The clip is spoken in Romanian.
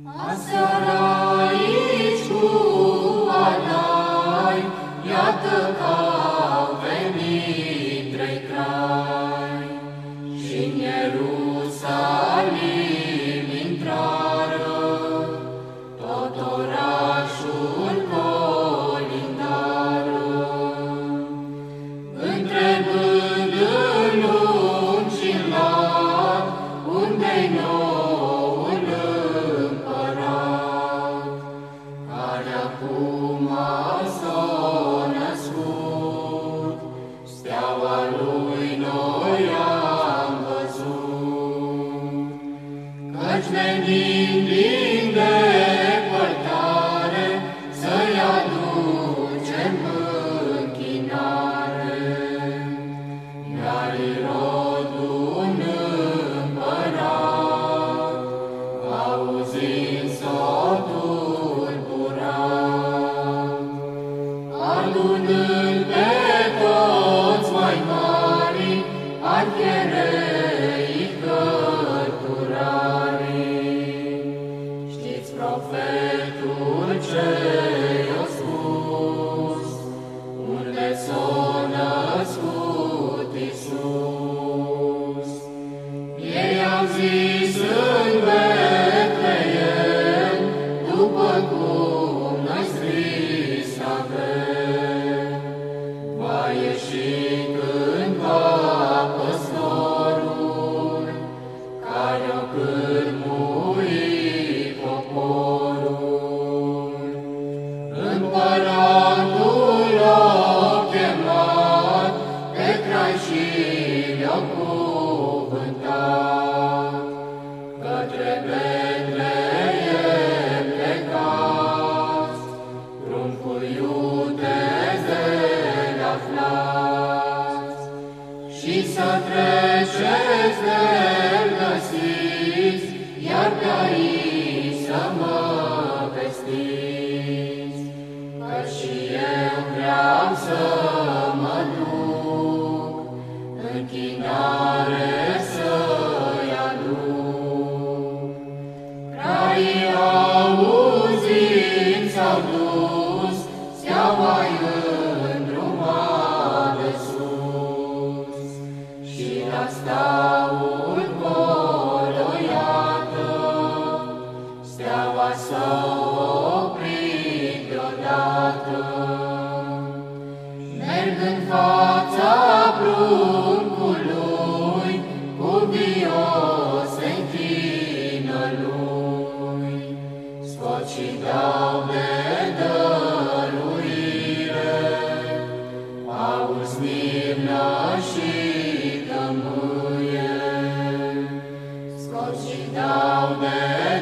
Aseară aici cu alai, iată că-au venit trei crai, și-n Ierusalim intrară, tot orașul colindară, întrebând în lung și-n lat, unde-i noul împărat, care acum s-a născut, steaua lui noi am văzut. Căci venind din depărtare, să-i aducem închinare, iar Irod un împărat, auzind s-a tulburat, adunând pe toți mai mari, arhierei cărturarii. Știți profetul ce i-a spus, unde s-a născut Iisus? Ei au zis în Betleem, după cum noi scris avem. Va ieși cândva păstorul, care-o cârmui poporul. Împăratul l-a chemat pe crai și le-a cuvântat, către Betleem plecați, pruncul iudezele aflați, și să treceți de-l găsiți, iar pe aici să mă vestiți, că și eu vreau să mă duc, închinare să-i aduc. Craii auzind s-au dus, steaua-i îndrumat de sus, și la staul colo, iată, steaua s-a oprit deodată. Merg în fața pruncului, cuvios se închină lui, scot și dau de dăruire, aur, smirnă și tămâie, scot și dau de